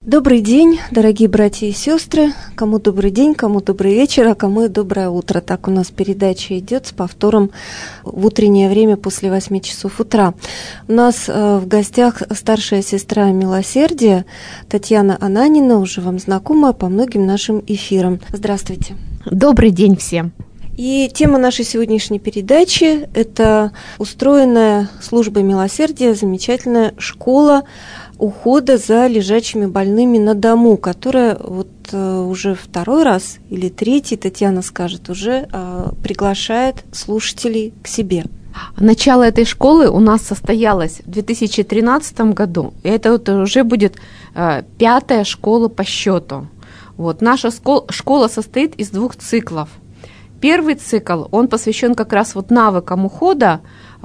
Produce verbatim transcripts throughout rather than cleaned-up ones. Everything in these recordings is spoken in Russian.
Добрый день, дорогие братья и сестры. Кому добрый день, кому добрый вечер, а кому и доброе утро. Так у нас передача идет с повтором в утреннее время после восьми часов утра. У нас э, в гостях старшая сестра милосердия Татьяна Ананина, уже вам знакомая по многим нашим эфирам. Здравствуйте. Добрый день всем. И тема нашей сегодняшней передачи – это устроенная службой милосердия замечательная школа ухода за лежачими больными на дому, которая вот э, уже второй раз или третий, Татьяна скажет, уже э, приглашает слушателей к себе. Начало этой школы у нас состоялось в две тысячи тринадцатом году, и это вот уже будет э, пятая школа по счету. Вот, наша школа, школа состоит из двух циклов. Первый цикл, он посвящен как раз вот навыкам ухода,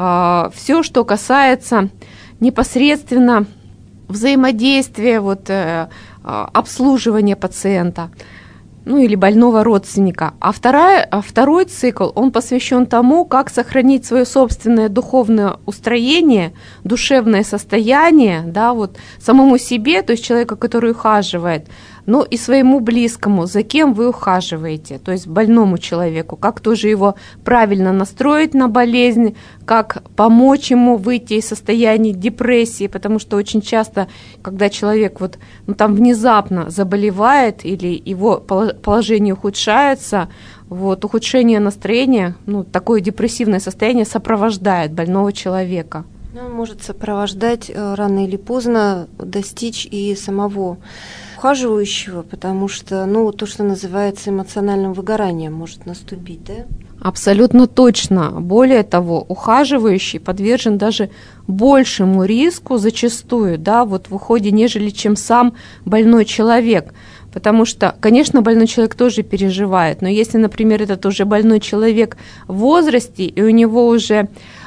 э, все, что касается непосредственно взаимодействие, вот, э, обслуживание пациента, ну или больного родственника. А, вторая, а второй цикл, он посвящен тому, как сохранить свое собственное духовное устроение, душевное состояние, да, вот, самому себе, то есть человеку, который ухаживает, но и своему близкому, за кем вы ухаживаете, то есть больному человеку, как тоже его правильно настроить на болезнь, как помочь ему выйти из состояния депрессии, потому что очень часто, когда человек вот, ну, там внезапно заболевает или его положение ухудшается, вот, ухудшение настроения, ну, такое депрессивное состояние сопровождает больного человека. Он может сопровождать рано или поздно, достичь и самого ухаживающего, потому что, ну, то, что называется эмоциональным выгоранием, может наступить, да? Абсолютно точно. Более того, ухаживающий подвержен даже большему риску зачастую, да, вот в уходе, нежели чем сам больной человек. Потому что, конечно, больной человек тоже переживает, но если, например, этот уже больной человек в возрасте, и у него уже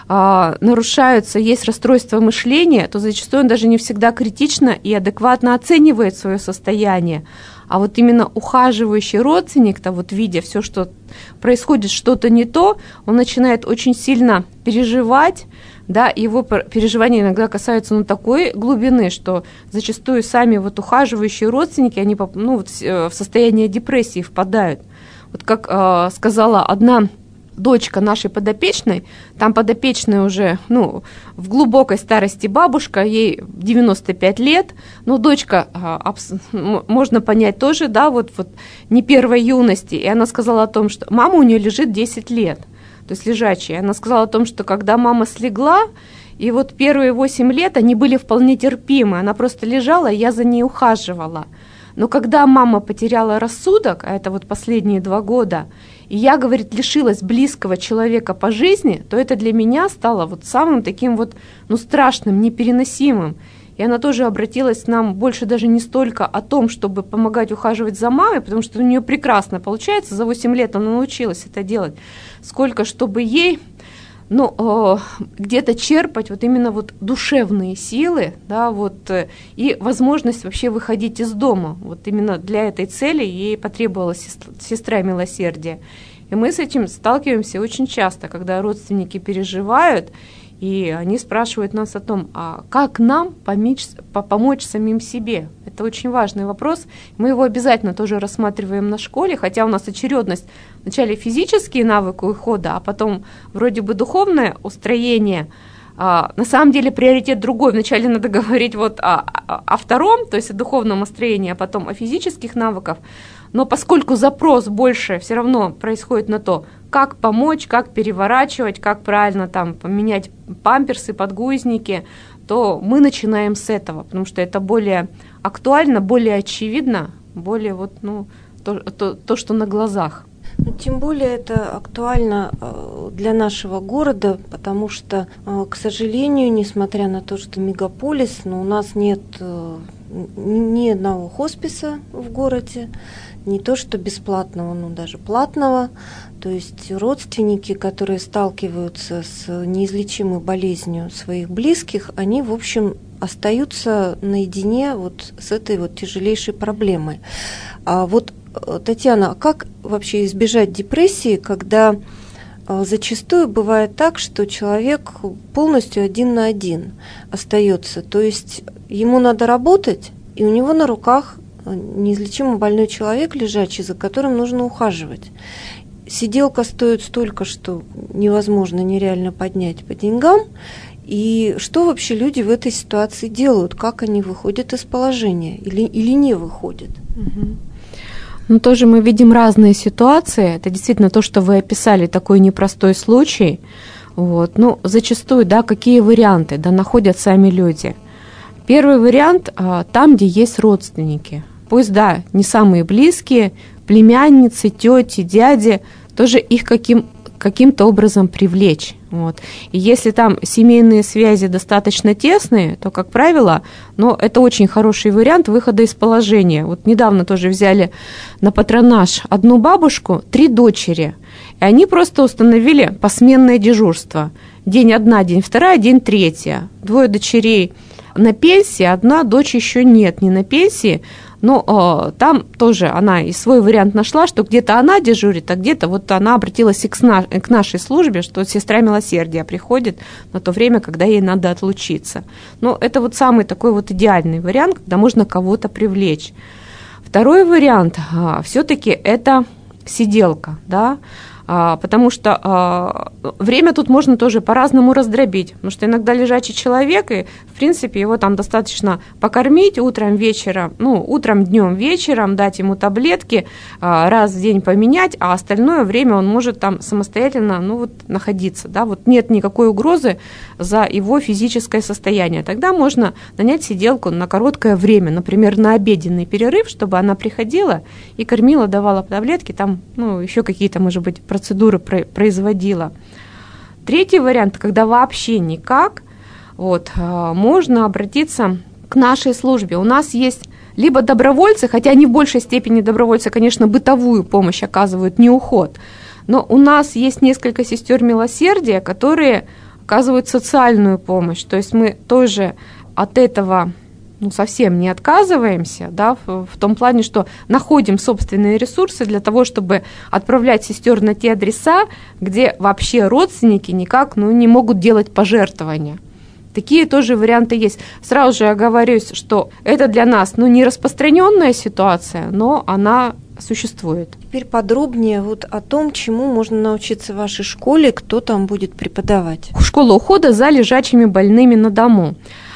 а, нарушаются, есть расстройство мышления, то зачастую он даже не всегда критично и адекватно оценивает свое состояние. А вот именно ухаживающий родственник-то, вот видя все, что происходит, что-то не то, он начинает очень сильно переживать, да, и его переживания иногда касаются, ну, такой глубины, что зачастую сами вот ухаживающие родственники, они, ну, вот в состояние депрессии впадают. Вот как э, сказала одна дочка нашей подопечной, там подопечная уже, ну, в глубокой старости бабушка, ей девяносто пять лет, но дочка, можно понять тоже, да, вот, вот не первой юности, и она сказала о том, что мама у нее лежит десять лет, то есть лежачая. Она сказала о том, что когда мама слегла, и вот первые восемь лет они были вполне терпимы, она просто лежала, и я за ней ухаживала. Но когда мама потеряла рассудок, а это вот последние два года, и я, говорит, лишилась близкого человека по жизни, то это для меня стало вот самым таким вот, ну, страшным, непереносимым. И она тоже обратилась к нам больше даже не столько о том, чтобы помогать ухаживать за мамой, потому что у нее прекрасно получается, за восемь лет она научилась это делать, сколько чтобы ей, ну, э, где-то черпать вот именно вот душевные силы, да, вот, э, и возможность вообще выходить из дома. Вот именно для этой цели ей потребовалась сестра, сестра милосердия. И мы с этим сталкиваемся очень часто, когда родственники переживают, и они спрашивают нас о том, а как нам помочь, помочь самим себе? Это очень важный вопрос. Мы его обязательно тоже рассматриваем на школе, хотя у нас очередность вначале физические навыки ухода, а потом вроде бы духовное устроение. А, на самом деле приоритет другой. Вначале надо говорить вот о, о, о втором, то есть о духовном устроении, а потом о физических навыках. Но поскольку запрос больше все равно происходит на то, как помочь, как переворачивать, как правильно там поменять памперсы, подгузники, то мы начинаем с этого, потому что это более актуально, более очевидно, более вот, ну, то, то, то что на глазах. Ну, тем более это актуально для нашего города, потому что, к сожалению, несмотря на то, что мегаполис, но у нас нет ни одного хосписа в городе, не то что бесплатного, но даже платного. То есть родственники, которые сталкиваются с неизлечимой болезнью своих близких, они, в общем, остаются наедине вот с этой вот тяжелейшей проблемой. А вот, Татьяна, как вообще избежать депрессии, когда зачастую бывает так, что человек полностью один на один остается? То есть ему надо работать, и у него на руках неизлечимо больной человек лежачий, за которым нужно ухаживать. Сиделка стоит столько, что невозможно, нереально поднять по деньгам. И что вообще люди в этой ситуации делают? Как они выходят из положения или, или не выходят? Угу. Ну, тоже мы видим разные ситуации. Это действительно то, что вы описали, такой непростой случай. Вот. Ну, зачастую, да, какие варианты, да, находят сами люди. Первый вариант а, там, где есть родственники. Пусть, да, не самые близкие, племянницы, тети, дяди, тоже их каким, каким-то образом привлечь. Вот. И если там семейные связи достаточно тесные, то, как правило, ну, это очень хороший вариант выхода из положения. Вот недавно тоже взяли на патронаж одну бабушку, три дочери, и они просто установили посменное дежурство. День одна, день вторая, день третья. Двое дочерей на пенсии, одна дочь еще нет, не на пенсии, но э, там тоже она и свой вариант нашла, что где-то она дежурит, а где-то вот она обратилась и к, сна- к нашей службе, что сестра милосердия приходит на то время, когда ей надо отлучиться. Но это вот самый такой вот идеальный вариант, когда можно кого-то привлечь. Второй вариант э, все-таки это сиделка, да, потому что время тут можно тоже по-разному раздробить, потому что иногда лежачий человек, и, в принципе, его там достаточно покормить утром, вечером, ну, утром, днем, вечером, дать ему таблетки, раз в день поменять, а остальное время он может там самостоятельно, ну, вот, находиться, да, вот нет никакой угрозы за его физическое состояние. Тогда можно нанять сиделку на короткое время, например, на обеденный перерыв, чтобы она приходила и кормила, давала таблетки, там, ну, еще какие-то, может быть, процедуры производила. Третий вариант, когда вообще никак, вот, можно обратиться к нашей службе. У нас есть либо добровольцы, хотя они в большей степени добровольцы, конечно, бытовую помощь оказывают, не уход, но у нас есть несколько сестер милосердия, которые оказывают социальную помощь. То есть мы тоже от этого ну, совсем не отказываемся, да, в, в том плане, что находим собственные ресурсы для того, чтобы отправлять сестер на те адреса, где вообще родственники никак ну, не могут делать пожертвования. Такие тоже варианты есть. Сразу же оговорюсь, что это для нас ну, не распространенная ситуация, но она существует. Теперь подробнее вот о том, чему можно научиться в вашей школе, кто там будет преподавать. Школа ухода за лежачими больными на дому.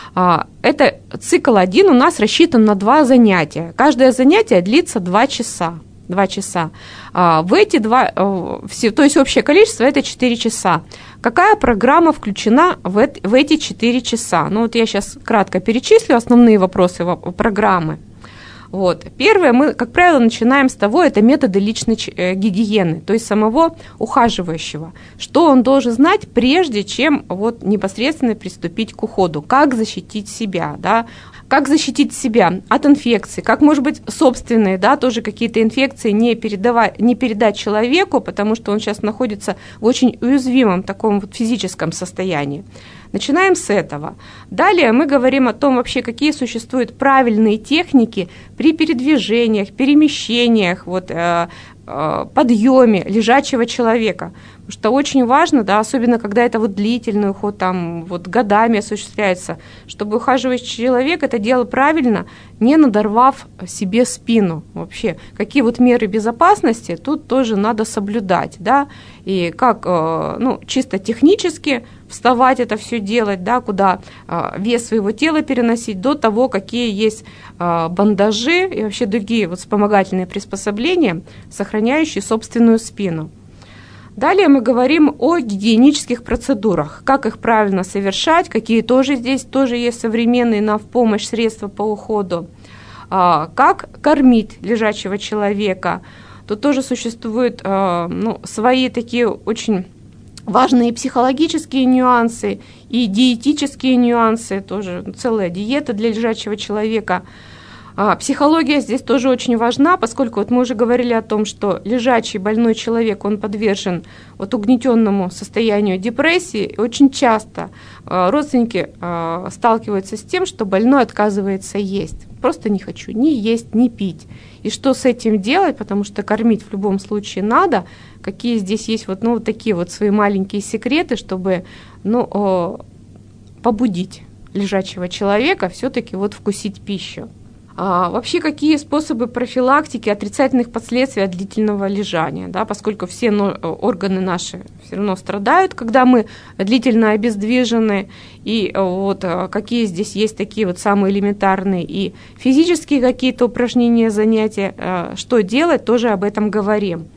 Это цикл один у нас рассчитан на два занятия. Каждое занятие длится два часа. Два часа. В эти два, все, то есть общее количество это четыре часа. Какая программа включена в эти четыре часа? Ну вот я сейчас кратко перечислю основные вопросы программы. Вот. Первое, мы, как правило, начинаем с того, это методы личной гигиены, то есть самого ухаживающего. Что он должен знать, прежде чем вот непосредственно приступить к уходу, как защитить себя, да, как защитить себя от инфекций, как, может быть, собственные, да, тоже какие-то инфекции не, передавать, не передать человеку, потому что он сейчас находится в очень уязвимом таком вот физическом состоянии. Начинаем с этого. Далее мы говорим о том, вообще, какие существуют правильные техники при передвижениях, перемещениях, вот, э, э, подъеме лежачего человека. Потому что очень важно, да, особенно когда это вот длительный уход, там, вот, годами осуществляется, чтобы ухаживающий человек это делал правильно, не надорвав себе спину. Вообще, какие вот меры безопасности тут тоже надо соблюдать, да, и как, э, ну, чисто технически вставать это все делать, да, куда э, вес своего тела переносить, до того, какие есть э, бандажи и вообще другие вот вспомогательные приспособления, сохраняющие собственную спину. Далее мы говорим о гигиенических процедурах, как их правильно совершать, какие тоже здесь тоже есть современные нам в помощь средства по уходу, э, как кормить лежачего человека. Тут тоже существуют э, ну, свои такие очень важные психологические нюансы и диетические нюансы, тоже целая диета для лежачего человека. А, психология здесь тоже очень важна, поскольку вот мы уже говорили о том, что лежачий больной человек, он подвержен вот угнетенному состоянию депрессии. И очень часто а, родственники а, сталкиваются с тем, что больной отказывается есть. Просто не хочу ни есть, ни пить. И что с этим делать, потому что кормить в любом случае надо. Какие здесь есть вот, ну, вот такие вот свои маленькие секреты, чтобы ну, побудить лежачего человека все-таки вот вкусить пищу. А, вообще, какие способы профилактики отрицательных последствий от длительного лежания, да, поскольку все органы наши все равно страдают, когда мы длительно обездвижены, и вот какие здесь есть такие вот самые элементарные и физические какие-то упражнения, занятия, что делать, тоже об этом говорим.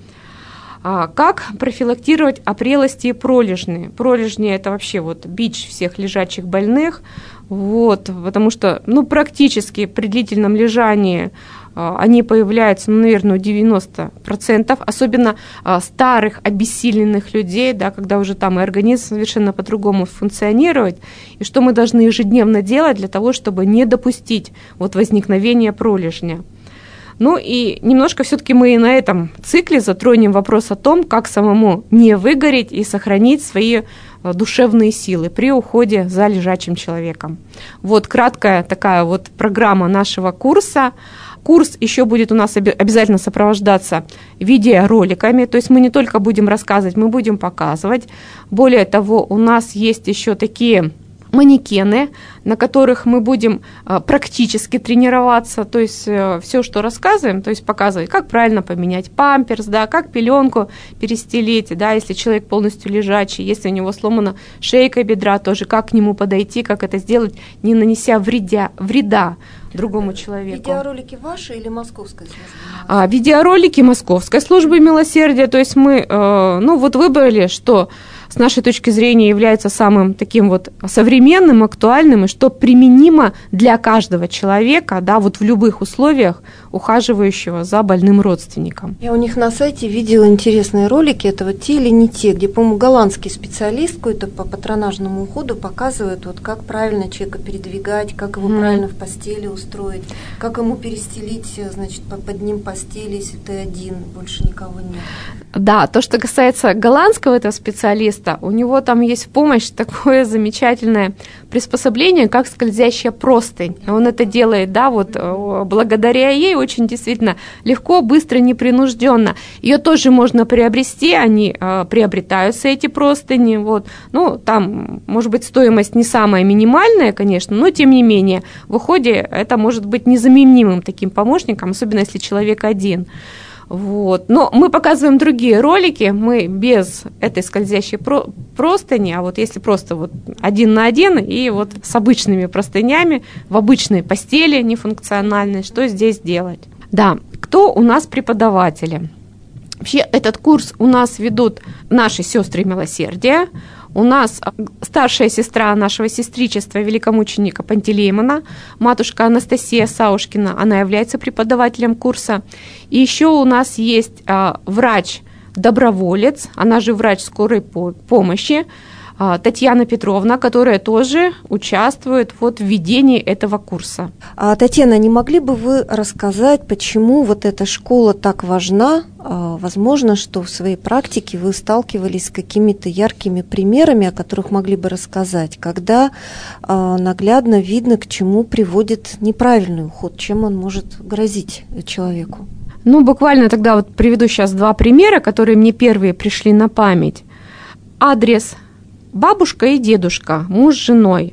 Как профилактировать опрелости и пролежни? Пролежни – это вообще вот бич всех лежачих больных, вот, потому что ну, практически при длительном лежании они появляются, ну, наверное, у девяноста процентов, особенно старых, обессиленных людей, да, когда уже там и организм совершенно по-другому функционирует, и что мы должны ежедневно делать для того, чтобы не допустить вот возникновения пролежня. Ну и немножко все-таки мы и на этом цикле затронем вопрос о том, как самому не выгореть и сохранить свои душевные силы при уходе за лежачим человеком. Вот краткая такая вот программа нашего курса. Курс еще будет у нас обязательно сопровождаться видеороликами, то есть мы не только будем рассказывать, мы будем показывать. Более того, у нас есть еще такие манекены, на которых мы будем практически тренироваться, то есть все, что рассказываем, то есть показывать, как правильно поменять памперс, да, как пеленку перестелить, да, если человек полностью лежачий, если у него сломана шейка бедра, тоже как к нему подойти, как это сделать, не нанеся вредя, вреда другому человеку. Видеоролики ваши или московской службы? А, видеоролики Московской службы милосердия, то есть мы, э, ну вот выбрали, что с нашей точки зрения является самым таким вот современным, актуальным, и что применимо для каждого человека, да, вот в любых условиях, ухаживающего за больным родственником. Я у них на сайте видела интересные ролики, это вот те или не те, где, по-моему, голландский специалист какой-то по патронажному уходу показывает, вот как правильно человека передвигать, как его mm. правильно в постели устроить, как ему перестелить, значит, под ним постель, если ты один, больше никого нет. Да, то, что касается голландского этого специалиста, у него там есть в помощь такое замечательное приспособление, как скользящая простынь. Он это делает, да, вот благодаря ей очень действительно легко, быстро, непринужденно. Ее тоже можно приобрести, они э, приобретаются, эти простыни, вот. Ну, там, может быть, стоимость не самая минимальная, конечно, но тем не менее, в уходе это может быть незаменимым таким помощником, особенно если человек один. Вот. Но мы показываем другие ролики, мы без этой скользящей про- простыни, а вот если просто вот один на один и вот с обычными простынями в обычной постели нефункциональной, что здесь делать? Да, кто у нас преподаватели? Вообще этот курс у нас ведут наши сестры милосердия. У нас старшая сестра нашего сестричества великомученика Пантелеймона, матушка Анастасия Саушкина, она является преподавателем курса. И еще у нас есть а, врач-доброволец, она же врач скорой помощи, а, Татьяна Петровна, которая тоже участвует вот в ведении этого курса. А, Татьяна, не могли бы вы рассказать, почему вот эта школа так важна? А, возможно, что в своей практике вы сталкивались с какими-то яркими примерами, о которых могли бы рассказать, когда а, наглядно видно, к чему приводит неправильный уход, чем он может грозить человеку. Ну, буквально тогда вот приведу сейчас два примера, которые мне первые пришли на память. Адрес: бабушка и дедушка, муж с женой.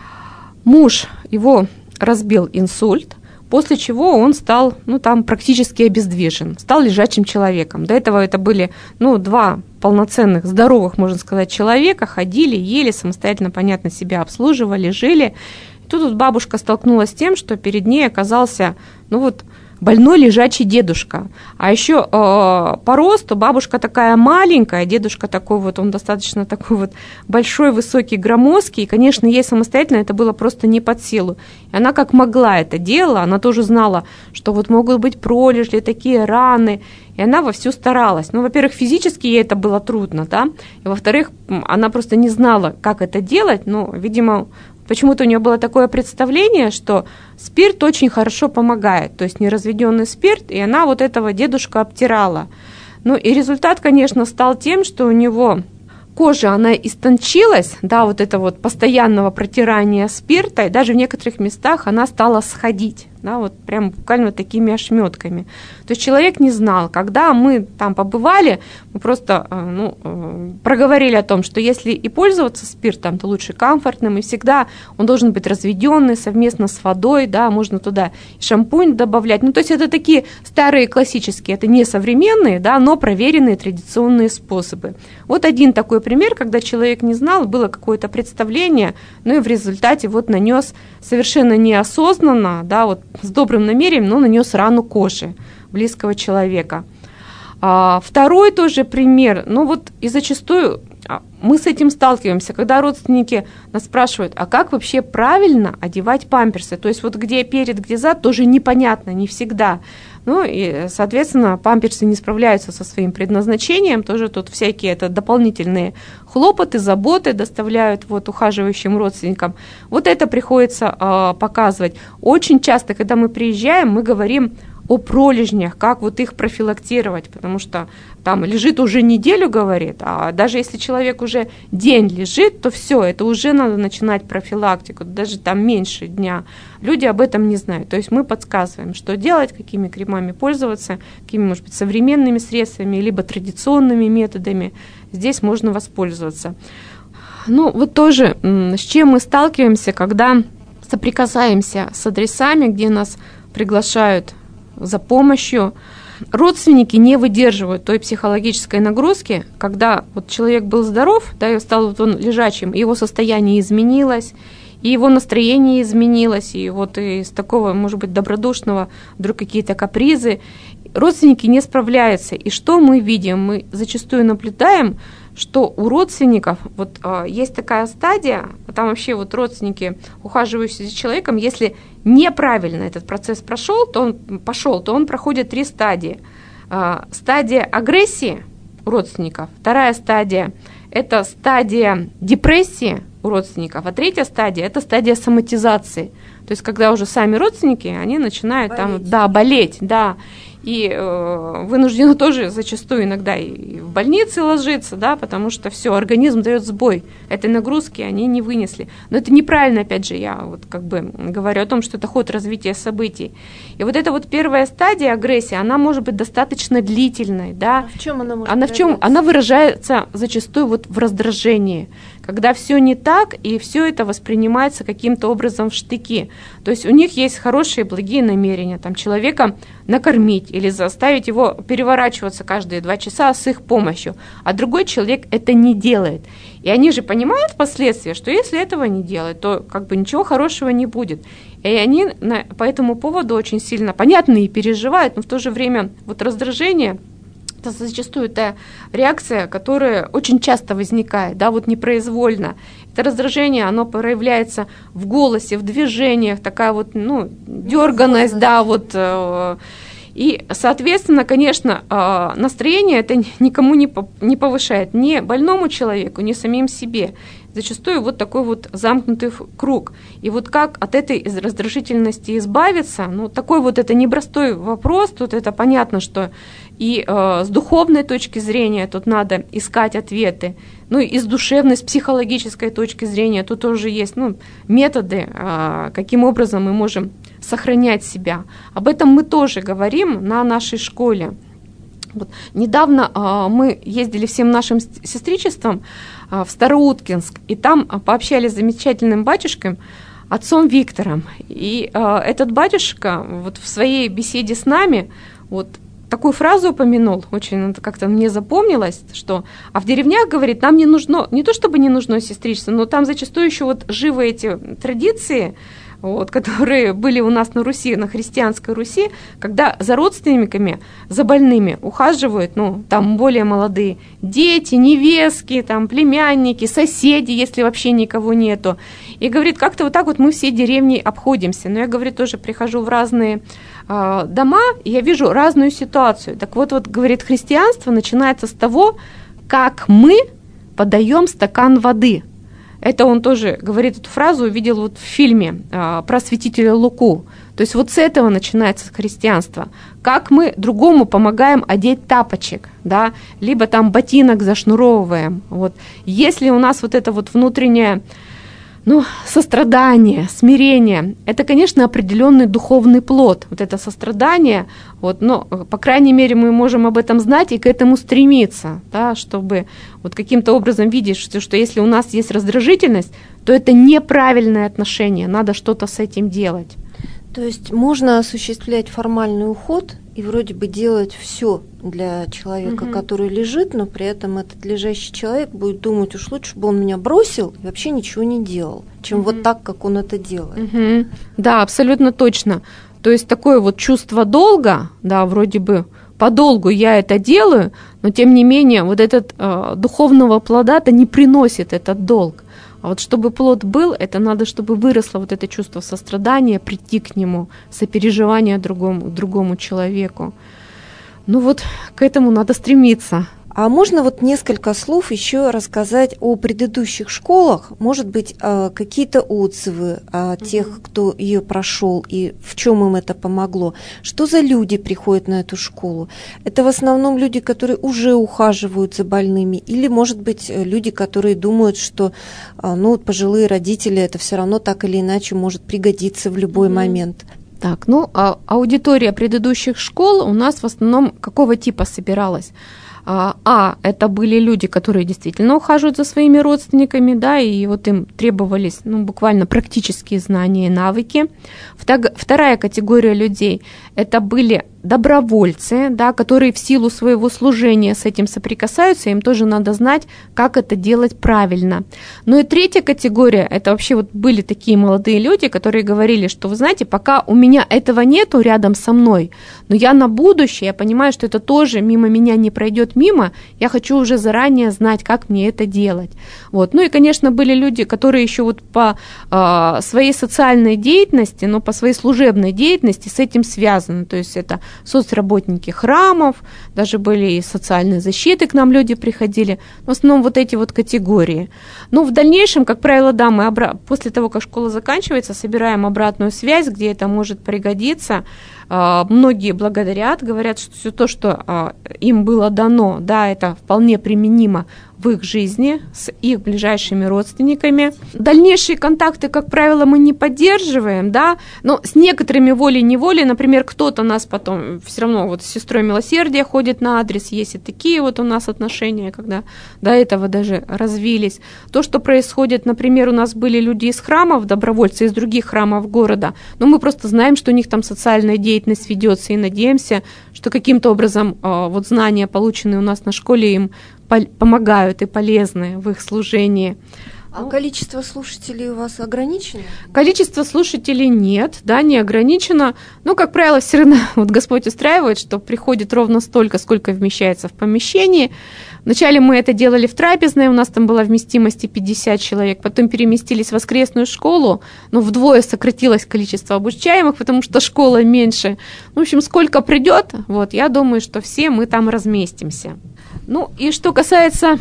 Муж его разбил инсульт, после чего он стал, ну, там, практически обездвижен, стал лежачим человеком. До этого это были, ну, два полноценных, здоровых, можно сказать, человека, ходили, ели, самостоятельно, понятно, себя обслуживали, жили. И тут вот бабушка столкнулась с тем, что перед ней оказался, ну, вот, больной лежачий дедушка. А еще э, по росту бабушка такая маленькая, дедушка такой вот, он достаточно такой вот большой, высокий, громоздкий. И, конечно, ей самостоятельно это было просто не под силу. И она как могла это делала, она тоже знала, что вот могут быть пролежни, такие раны. И она вовсю старалась. Ну, во-первых, физически ей это было трудно, да. И, во-вторых, она просто не знала, как это делать. Но, видимо, почему-то у нее было такое представление, что спирт очень хорошо помогает, то есть неразведенный спирт, и она вот этого дедушку обтирала. Ну и результат, конечно, стал тем, что у него кожа, она истончилась, да, вот это вот постоянного протирания спирта, и даже в некоторых местах она стала сходить. да, вот прям буквально вот такими ошметками. То есть человек не знал, когда мы там побывали, мы просто ну, проговорили о том, что если и пользоваться спиртом, то лучше комфортным, и всегда он должен быть разведенный совместно с водой, да, можно туда и шампунь добавлять. Ну, то есть это такие старые классические, это не современные, да, но проверенные традиционные способы. Вот один такой пример, когда человек не знал, было какое-то представление, ну и в результате вот нанес совершенно неосознанно, да, вот с добрым намерением, но нанес рану коже близкого человека. А, второй тоже пример, ну вот и зачастую мы с этим сталкиваемся, когда родственники нас спрашивают, а как вообще правильно одевать памперсы? То есть вот где перед, где зад, тоже непонятно, не всегда. Ну и, соответственно, памперсы не справляются со своим предназначением, тоже тут всякие это дополнительные хлопоты, заботы доставляют вот ухаживающим родственникам. Вот это приходится э, показывать. Очень часто, когда мы приезжаем, мы говорим о пролежнях, как вот их профилактировать, потому что там лежит уже неделю, говорит, а даже если человек уже день лежит, то все, это уже надо начинать профилактику, даже там меньше дня. Люди об этом не знают. То есть мы подсказываем, что делать, какими кремами пользоваться, какими, может быть, современными средствами, либо традиционными методами. Здесь можно воспользоваться. Ну, вот тоже, с чем мы сталкиваемся, когда соприкасаемся с адресами, где нас приглашают за помощью. Родственники не выдерживают той психологической нагрузки, когда вот человек был здоров, да, и стал вот он лежачим, его состояние изменилось, и его настроение изменилось, и вот из такого, может быть, добродушного вдруг какие-то капризы. Родственники не справляются. И что мы видим? Мы зачастую наблюдаем, что у родственников вот э, есть такая стадия, там вообще вот родственники, ухаживающие за человеком, если неправильно этот процесс прошел, то он пошел, то он проходит три стадии. Э, стадия агрессии у родственников, вторая стадия – это стадия депрессии у родственников, а третья стадия – это стадия соматизации. То есть когда уже сами родственники, они начинают болеть. там, да, болеть, да. И э, вынуждены тоже зачастую иногда и в больнице ложиться, да, потому что все, организм дает сбой, этой нагрузки они не вынесли. Но это неправильно, опять же, я вот как бы говорю о том, что это ход развития событий. И вот эта вот первая стадия агрессии, она может быть достаточно длительной, да. А в чем она может она в чем? Она выражается зачастую вот в раздражении, когда все не так, и все это воспринимается каким-то образом в штыки. То есть у них есть хорошие, благие намерения, там, человека накормить или заставить его переворачиваться каждые два часа с их помощью, а другой человек это не делает. И они же понимают впоследствии, что если этого не делать, то как бы ничего хорошего не будет. И они на, по этому поводу очень сильно, понятно, и переживают, но в то же время вот раздражение, это зачастую та реакция, которая очень часто возникает, да, вот непроизвольно. Это раздражение, оно проявляется в голосе, в движениях, такая вот, ну, дерганность, да, вот. И, соответственно, конечно, настроение это никому не повышает, ни больному человеку, ни самим себе. Зачастую вот такой вот замкнутый круг. И вот как от этой раздражительности избавиться, ну, такой вот это непростой вопрос, тут это понятно, что и э, с духовной точки зрения тут надо искать ответы, ну, и с душевной, с психологической точки зрения тут тоже есть, ну, методы, э, каким образом мы можем сохранять себя. Об этом мы тоже говорим на нашей школе. Вот. Недавно э, мы ездили всем нашим сестричеством э, в Староуткинск, и там э, пообщались с замечательным батюшкой, отцом Виктором. И э, этот батюшка вот в своей беседе с нами вот такую фразу упомянул, очень как-то мне запомнилось, что, а в деревнях, говорит, нам не нужно, не то чтобы не нужно сестричество, но там зачастую еще вот живы эти традиции, вот, которые были у нас на Руси, на христианской Руси, когда за родственниками, за больными ухаживают, ну, там более молодые дети, невестки, там, племянники, соседи, если вообще никого нету. И, говорит, как-то вот так вот мы все деревни обходимся. Но я, говорит, тоже прихожу в разные э, дома, и я вижу разную ситуацию. Так вот, вот, говорит, христианство начинается с того, как мы подаем стакан воды. Это он тоже говорит эту фразу, увидел вот в фильме э, про святителя Луку. То есть вот с этого начинается христианство. Как мы другому помогаем одеть тапочек, да, либо там ботинок зашнуровываем. Вот. Если у нас вот это вот внутреннее Ну, сострадание, смирение – это, конечно, определенный духовный плод. Вот это сострадание, вот, но, по крайней мере, мы можем об этом знать и к этому стремиться, да, чтобы вот каким-то образом видеть, что, что если у нас есть раздражительность, то это неправильное отношение, надо что-то с этим делать. То есть можно осуществлять формальный уход и вроде бы делать все для человека, угу. который лежит, но при этом этот лежащий человек будет думать, уж лучше бы он меня бросил и вообще ничего не делал, чем угу. вот так, как он это делает. Угу. Да, абсолютно точно. То есть такое вот чувство долга, да, вроде бы по долгу я это делаю, но тем не менее вот этот э, духовного плода-то не приносит этот долг. А вот чтобы плод был, это надо, чтобы выросло вот это чувство сострадания, прийти к нему, сопереживания другому, другому человеку. Ну вот к этому надо стремиться. А можно вот несколько слов еще рассказать о предыдущих школах? Может быть, какие-то отзывы о тех, кто ее прошел и в чем им это помогло? Что за люди приходят на эту школу? Это в основном люди, которые уже ухаживают за больными, или, может быть, люди, которые думают, что ну, пожилые родители это все равно так или иначе может пригодиться в любой mm-hmm. момент? Так, ну, а аудитория предыдущих школ у нас в основном какого типа собиралась? А, это были люди, которые действительно ухаживают за своими родственниками, да, и вот им требовались, ну, буквально практические знания и навыки. Вторая категория людей – это были добровольцы, да, которые в силу своего служения с этим соприкасаются, им тоже надо знать, как это делать правильно. Ну и третья категория, это вообще вот были такие молодые люди, которые говорили, что, вы знаете, пока у меня этого нету рядом со мной, но я на будущее, я понимаю, что это тоже мимо меня не пройдет мимо, я хочу уже заранее знать, как мне это делать. Вот. Ну и, конечно, были люди, которые еще вот по э, своей социальной деятельности, но по своей служебной деятельности с этим связаны, то есть это соцработники храмов, даже были и социальной защиты к нам люди приходили, в основном вот эти вот категории. Но в дальнейшем, как правило, да, мы обра- после того, как школа заканчивается, собираем обратную связь, где это может пригодиться. Многие благодарят, говорят, что все то, что им было дано, да, это вполне применимо в их жизни с их ближайшими родственниками. Дальнейшие контакты, как правило, мы не поддерживаем, да, но с некоторыми волей-неволей, например, кто-то нас потом все равно вот с сестрой милосердия ходит на адрес, есть и такие вот у нас отношения, когда до этого даже развились. То, что происходит, например, у нас были люди из храмов, добровольцы из других храмов города, но мы просто знаем, что у них там социальная деятельность ведется, и надеемся, что каким-то образом вот знания, полученные у нас на школе, им помогают и полезны в их служении. А ну, количество слушателей у вас ограничено? Количество слушателей нет, да, не ограничено. Но, как правило, все равно вот Господь устраивает, что приходит ровно столько, сколько вмещается в помещении. Вначале мы это делали в трапезной, у нас там была вместимость пятьдесят человек, потом переместились в воскресную школу, но вдвое сократилось количество обучаемых, потому что школа меньше. В общем, сколько придет, вот, я думаю, что все мы там разместимся. Ну и что касается,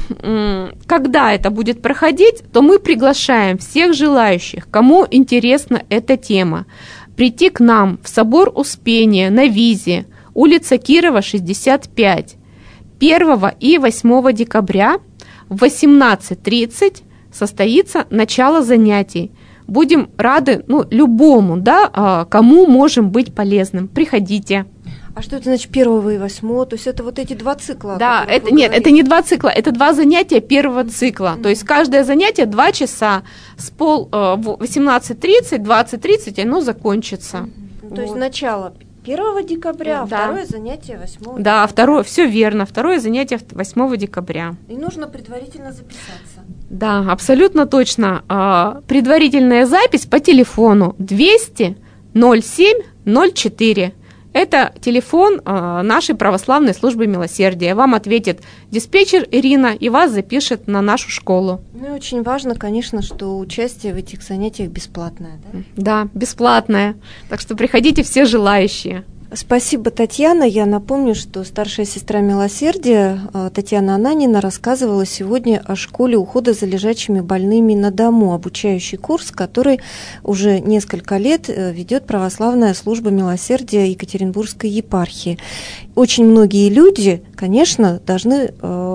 когда это будет проходить, то мы приглашаем всех желающих, кому интересна эта тема, прийти к нам в собор Успения на Визе, улица Кирова, шестьдесят пять, первого и восьмого декабря в восемнадцать тридцать состоится начало занятий. Будем рады, ну, любому, да, кому можем быть полезным. Приходите. А что это значит первого и восьмого? То есть это вот эти два цикла? Да, это, нет, это не два цикла, это два занятия первого цикла. Mm-hmm. То есть каждое занятие два часа, с пол восемнадцать тридцать, двадцать тридцать оно закончится. Mm-hmm. Вот. То есть начало первого декабря, а да. второе занятие восьмого декабря. Да, второе, все верно, второе занятие восьмого декабря. И нужно предварительно записаться. Да, абсолютно точно. Предварительная запись по телефону двести ноль семь ноль четыре. Это телефон э, нашей православной службы милосердия. Вам ответит диспетчер Ирина и вас запишет на нашу школу. Ну и очень важно, конечно, что участие в этих занятиях бесплатное, да? Да, бесплатное. Так что приходите все желающие. Спасибо, Татьяна. Я напомню, что старшая сестра милосердия Татьяна Ананина рассказывала сегодня о школе ухода за лежачими больными на дому, обучающий курс, который уже несколько лет ведет православная служба милосердия Екатеринбургской епархии. Очень многие люди, конечно, должны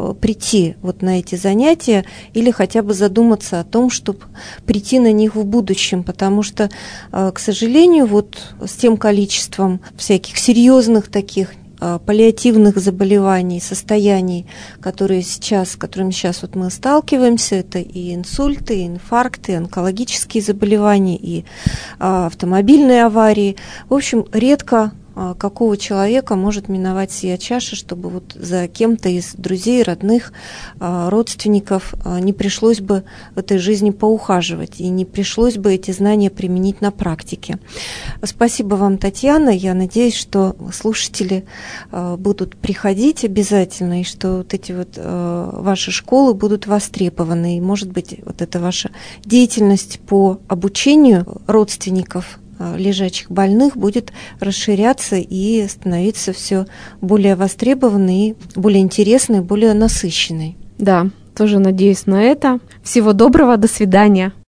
прийти вот на эти занятия или хотя бы задуматься о том, чтобы прийти на них в будущем, потому что, к сожалению, вот с тем количеством всяких серьезных таких паллиативных заболеваний, состояний, которые сейчас, с которыми сейчас вот мы сталкиваемся, это и инсульты, и инфаркты, и онкологические заболевания, и автомобильные аварии. В общем, редко какого человека может миновать сия чаша, чтобы вот за кем-то из друзей, родных, родственников не пришлось бы в этой жизни поухаживать и не пришлось бы эти знания применить на практике. Спасибо вам, Татьяна. Я надеюсь, что слушатели будут приходить обязательно, и что вот эти вот ваши школы будут востребованы. И, может быть, вот эта ваша деятельность по обучению родственников лежачих больных будет расширяться и становиться все более востребованной, более интересной, более насыщенной. Да, тоже надеюсь на это. Всего доброго, до свидания.